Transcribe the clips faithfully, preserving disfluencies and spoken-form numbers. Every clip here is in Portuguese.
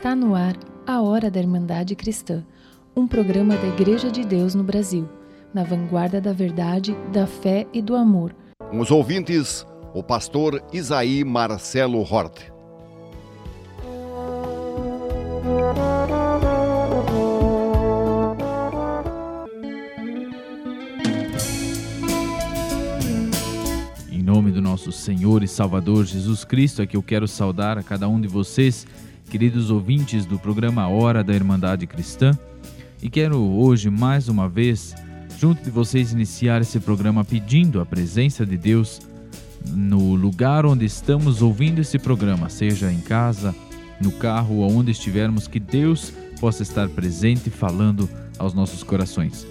Está no ar a Hora da Irmandade Cristã, um programa da Igreja de Deus no Brasil, na vanguarda da verdade, da fé e do amor. Com os ouvintes, o pastor Isaí Marcelo Hort. Em nome do nosso Senhor e Salvador Jesus Cristo, é que eu quero saudar a cada um de vocês, queridos ouvintes do programa Hora da Irmandade Cristã, e quero hoje, mais uma vez, junto de vocês, iniciar esse programa pedindo a presença de Deus no lugar onde estamos ouvindo esse programa, seja em casa, no carro ou onde estivermos, que Deus possa estar presente falando aos nossos corações.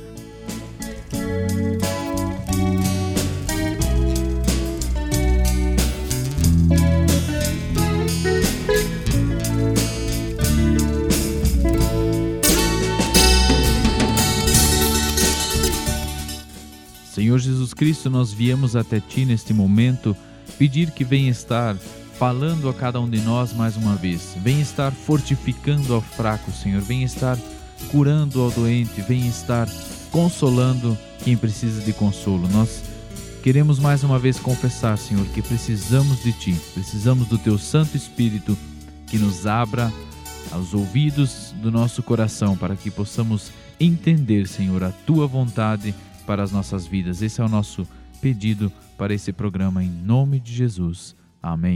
Senhor Jesus Cristo, nós viemos até Ti neste momento pedir que venha estar falando a cada um de nós mais uma vez. Venha estar fortificando ao fraco, Senhor. Venha estar curando ao doente. Venha estar consolando quem precisa de consolo. Nós queremos mais uma vez confessar, Senhor, que precisamos de Ti. Precisamos do Teu Santo Espírito que nos abra os ouvidos do nosso coração para que possamos entender, Senhor, a Tua vontade para as nossas vidas. Esse é o nosso pedido para esse programa, em nome de Jesus. Amém.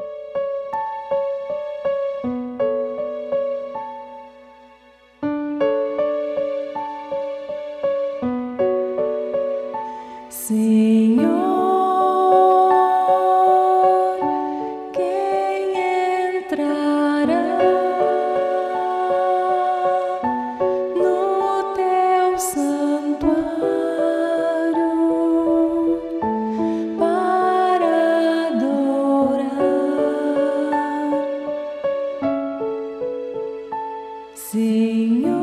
Senhor, quem entrará no Teu santuário para adorar? Senhor,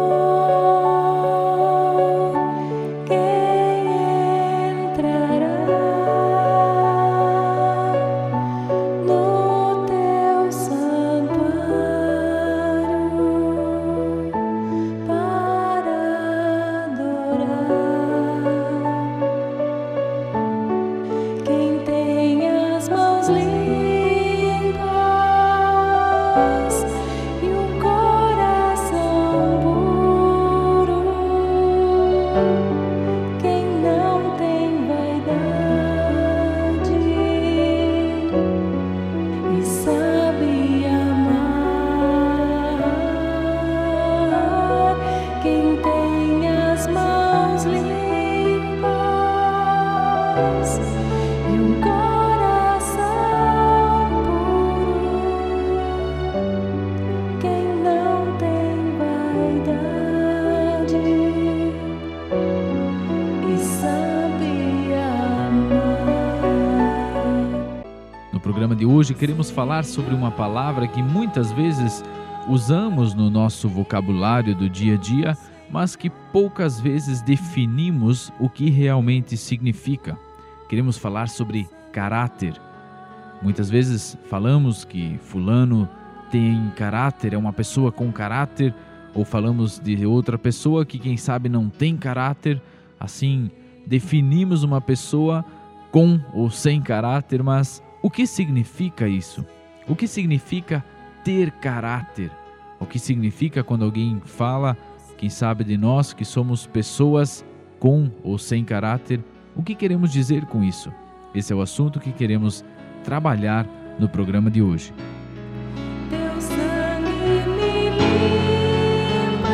De hoje queremos falar sobre uma palavra que muitas vezes usamos no nosso vocabulário do dia a dia, mas que poucas vezes definimos o que realmente significa. Queremos falar sobre caráter. Muitas vezes falamos que fulano tem caráter, é uma pessoa com caráter, ou falamos de outra pessoa que quem sabe não tem caráter. Assim, definimos uma pessoa com ou sem caráter, mas o que significa isso? O que significa ter caráter? O que significa quando alguém fala, quem sabe de nós, que somos pessoas com ou sem caráter? O que queremos dizer com isso? Esse é o assunto que queremos trabalhar no programa de hoje. Teu sangue me limpa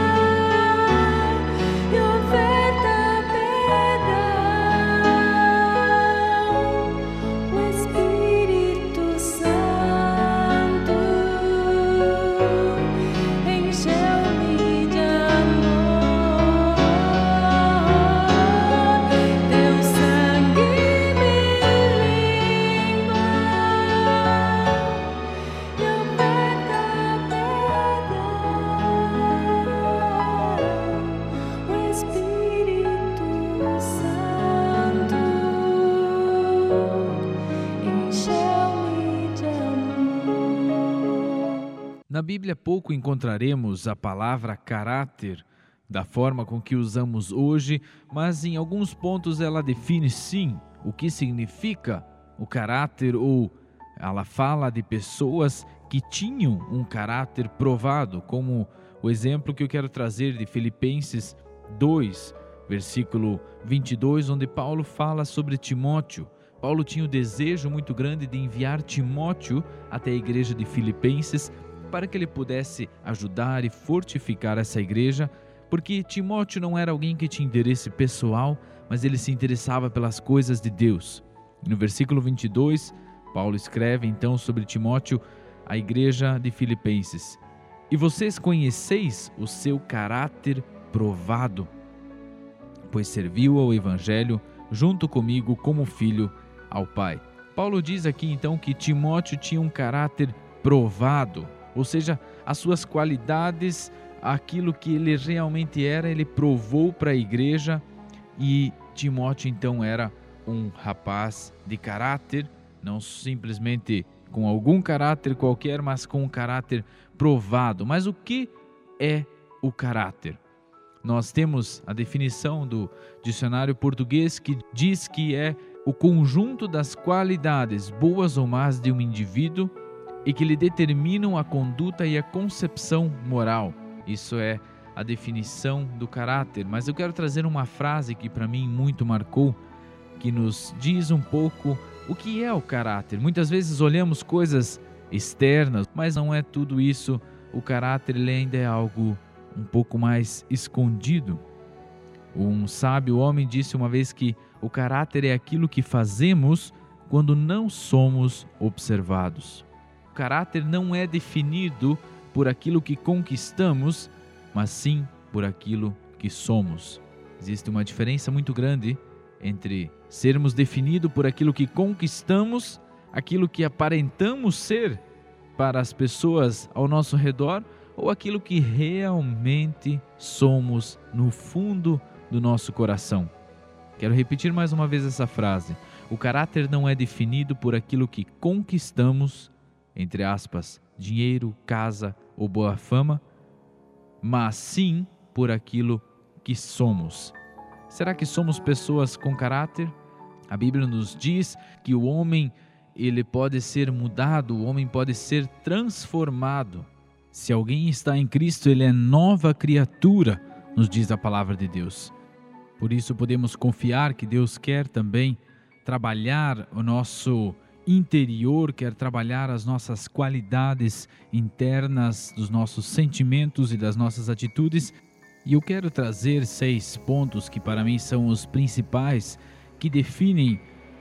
e oferta perdão. O Espírito Santo encheu-me de amor. Teu sangue me limpa Na Bíblia pouco encontraremos a palavra caráter da forma com que usamos hoje, mas em alguns pontos ela define sim o que significa o caráter, ou ela fala de pessoas que tinham um caráter provado, como o exemplo que eu quero trazer de Filipenses dois, versículo vinte e dois, onde Paulo fala sobre Timóteo. Paulo tinha o desejo muito grande de enviar Timóteo até a igreja de Filipenses para que ele pudesse ajudar e fortificar essa igreja, porque Timóteo não era alguém que tinha interesse pessoal, mas ele se interessava pelas coisas de Deus. E no versículo vinte e dois, Paulo escreve então sobre Timóteo, a igreja de Filipenses: E vocês conheceis o seu caráter provado, pois serviu ao Evangelho junto comigo como filho ao Pai. Paulo diz aqui então que Timóteo tinha um caráter provado, ou seja, as suas qualidades, aquilo que ele realmente era, ele provou para a igreja, e Timóteo então era um rapaz de caráter, não simplesmente com algum caráter qualquer, mas com um caráter provado. Mas o que é o caráter? Nós temos a definição do dicionário português que diz que é o conjunto das qualidades, boas ou más, de um indivíduo e que lhe determinam a conduta e a concepção moral. Isso é a definição do caráter. Mas eu quero trazer uma frase que para mim muito marcou, que nos diz um pouco o que é o caráter. Muitas vezes olhamos coisas externas, mas não é tudo isso. O caráter, ele ainda é algo um pouco mais escondido. Um sábio homem disse uma vez que o caráter é aquilo que fazemos quando não somos observados. O caráter não é definido por aquilo que conquistamos, mas sim por aquilo que somos. Existe uma diferença muito grande entre sermos definidos por aquilo que conquistamos, aquilo que aparentamos ser para as pessoas ao nosso redor, ou aquilo que realmente somos no fundo do nosso coração. Quero repetir mais uma vez essa frase. O caráter não é definido por aquilo que conquistamos, entre aspas, dinheiro, casa ou boa fama, mas sim por aquilo que somos. Será que somos pessoas com caráter? A Bíblia nos diz que o homem, ele pode ser mudado, o homem pode ser transformado. Se alguém está em Cristo, ele é nova criatura, nos diz a palavra de Deus. Por isso podemos confiar que Deus quer também trabalhar o nosso interior, quer trabalhar as nossas qualidades internas, dos nossos sentimentos e das nossas atitudes. E eu quero trazer seis pontos que para mim são os principais, que definem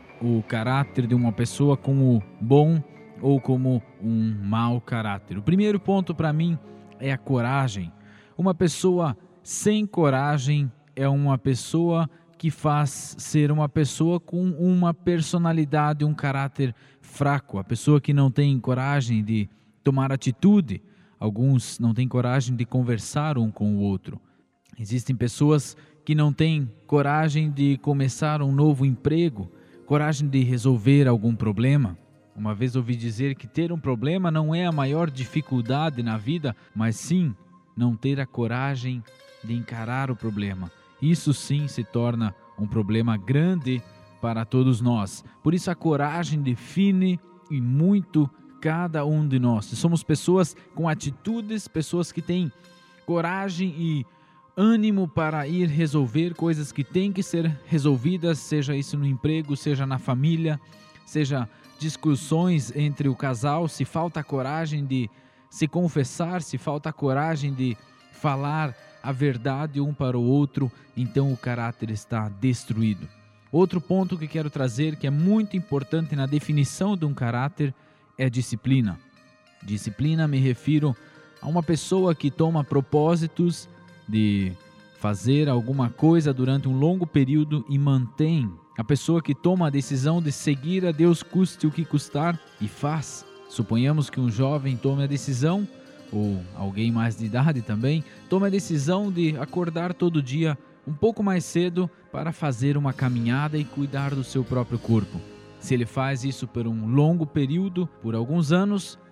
o caráter de uma pessoa como bom ou como um mau caráter. O primeiro ponto para mim é a coragem. Uma pessoa sem coragem é uma pessoa que faz ser uma pessoa com uma personalidade, um caráter fraco. A pessoa que não tem coragem de tomar atitude. Alguns não têm coragem de conversar um com o outro. Existem pessoas que não têm coragem de começar um novo emprego, coragem de resolver algum problema. Uma vez ouvi dizer que ter um problema não é a maior dificuldade na vida, mas sim não ter a coragem de encarar o problema. Isso sim se torna um problema grande para todos nós. Por isso a coragem define e muito cada um de nós. Somos pessoas com atitudes, pessoas que têm coragem e ânimo para ir resolver coisas que têm que ser resolvidas, seja isso no emprego, seja na família, seja discussões entre o casal. Se falta coragem de se confessar, se falta coragem de falar a verdade um para o outro, então o caráter está destruído. Outro ponto que quero trazer, que é muito importante na definição de um caráter, é disciplina. Disciplina, me refiro a uma pessoa que toma propósitos de fazer alguma coisa durante um longo período e mantém. A pessoa que toma a decisão de seguir a Deus, custe o que custar, e faz. Suponhamos que um jovem tome a decisão, ou alguém mais de idade também, tome a decisão de acordar todo dia um pouco mais cedo para fazer uma caminhada e cuidar do seu próprio corpo. Se ele faz isso por um longo período, por alguns anos,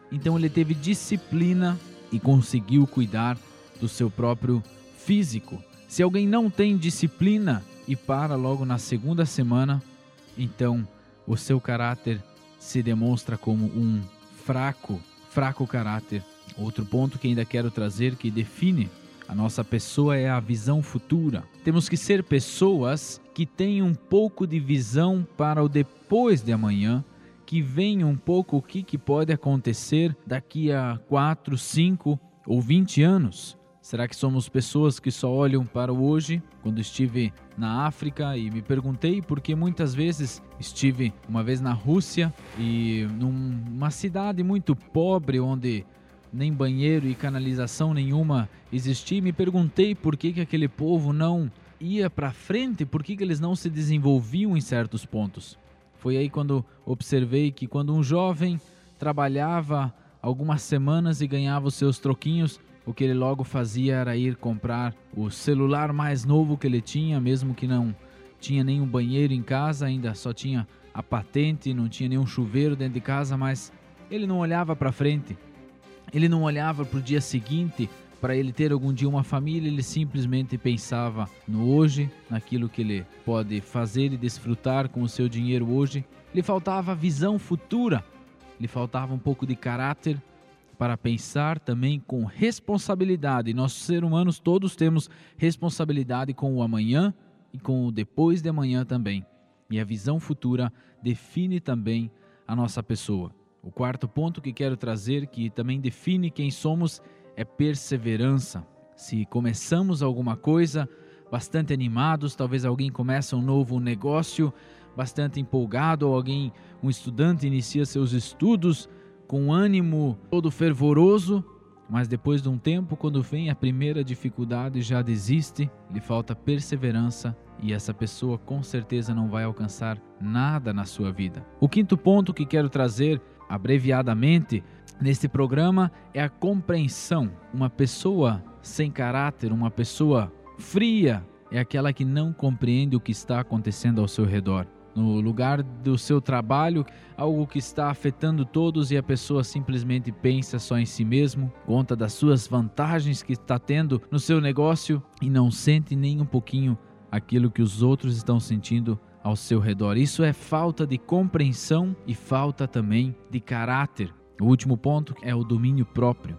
Então ele teve disciplina e conseguiu cuidar do seu próprio físico. Se alguém não tem disciplina e para logo na segunda semana, então o seu caráter se demonstra como um fraco, fraco caráter. Outro ponto que ainda quero trazer que define a nossa pessoa é a visão futura. Temos que ser pessoas que têm um pouco de visão para o depois de amanhã, que veem um pouco o que, que pode acontecer daqui a quatro, cinco ou vinte anos. Será que somos pessoas que só olham para o hoje? Quando estive na África e me perguntei, porque muitas vezes estive uma vez na Rússia e numa cidade muito pobre onde nem banheiro e canalização nenhuma existia, me perguntei por que, que aquele povo não ia para frente, por que, que eles não se desenvolviam em certos pontos. Foi aí quando observei que quando um jovem trabalhava algumas semanas e ganhava os seus troquinhos, o que ele logo fazia era ir comprar o celular mais novo que ele tinha, mesmo que não tinha nenhum banheiro em casa, ainda só tinha a patente, não tinha nenhum chuveiro dentro de casa, mas ele não olhava para frente. Ele não olhava para o dia seguinte, para ele ter algum dia uma família, ele simplesmente pensava no hoje, naquilo que ele pode fazer e desfrutar com o seu dinheiro hoje. Lhe faltava visão futura, lhe faltava um pouco de caráter para pensar também com responsabilidade. Nós, seres humanos, todos temos responsabilidade com o amanhã e com o depois de amanhã também. E a visão futura define também a nossa pessoa. O quarto ponto que quero trazer, que também define quem somos, é perseverança. Se começamos alguma coisa bastante animados, talvez alguém comece um novo negócio bastante empolgado, ou alguém, um estudante inicia seus estudos com ânimo todo fervoroso, mas depois de um tempo, quando vem a primeira dificuldade, já desiste, lhe falta perseverança e essa pessoa com certeza não vai alcançar nada na sua vida. O quinto ponto que quero trazer abreviadamente neste programa é a compreensão. Uma pessoa sem caráter, uma pessoa fria, é aquela que não compreende o que está acontecendo ao seu redor. No lugar do seu trabalho, algo que está afetando todos e a pessoa simplesmente pensa só em si mesmo, conta das suas vantagens que está tendo no seu negócio e não sente nem um pouquinho aquilo que os outros estão sentindo ao seu redor. Isso é falta de compreensão e falta também de caráter. O último ponto é o domínio próprio.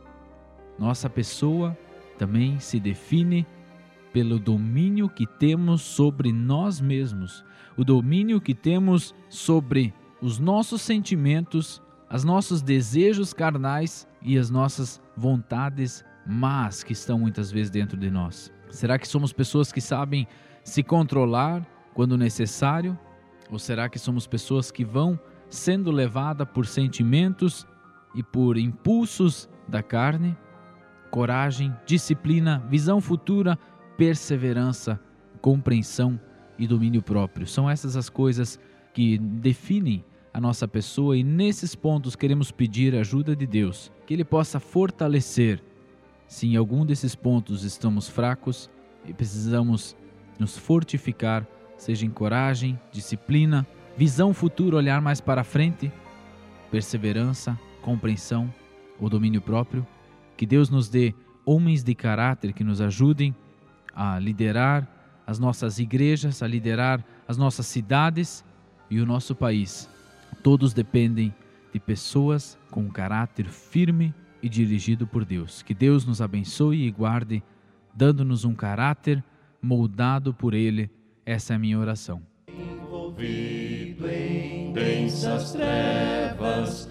Nossa pessoa também se define pelo domínio que temos sobre nós mesmos, o domínio que temos sobre os nossos sentimentos, os nossos desejos carnais e as nossas vontades más que estão muitas vezes dentro de nós. Será que somos pessoas que sabem se controlar quando necessário? Ou será que somos pessoas que vão sendo levadas por sentimentos e por impulsos da carne? Coragem, disciplina, visão futura, perseverança, compreensão e domínio próprio. São essas as coisas que definem a nossa pessoa e nesses pontos queremos pedir a ajuda de Deus, que Ele possa fortalecer. Se em algum desses pontos estamos fracos e precisamos nos fortificar, seja em coragem, disciplina, visão futura, olhar mais para frente, perseverança, compreensão ou domínio próprio, que Deus nos dê homens de caráter que nos ajudem a liderar as nossas igrejas, a liderar as nossas cidades e o nosso país. Todos dependem de pessoas com um caráter firme e dirigido por Deus. Que Deus nos abençoe e guarde, dando-nos um caráter moldado por Ele. Essa é a minha oração. Envolvido em densas trevas,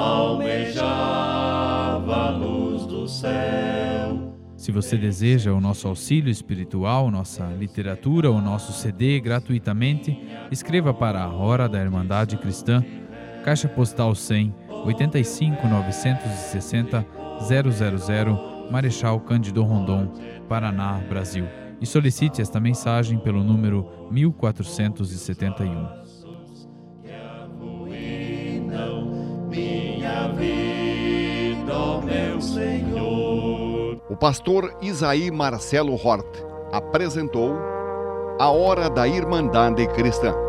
almejava a luz do céu. Se você deseja o nosso auxílio espiritual, nossa literatura, o nosso C D gratuitamente, escreva para a Hora da Irmandade Cristã, Caixa Postal cem, oitenta e cinco, novecentos e sessenta, zero zero zero, Marechal Cândido Rondon, Paraná, Brasil. E solicite esta mensagem pelo número mil quatrocentos e setenta e um. Que arruinam minha vida, ó meu Senhor. O pastor Isaí Marcelo Hort apresentou a Hora da Irmandade Cristã.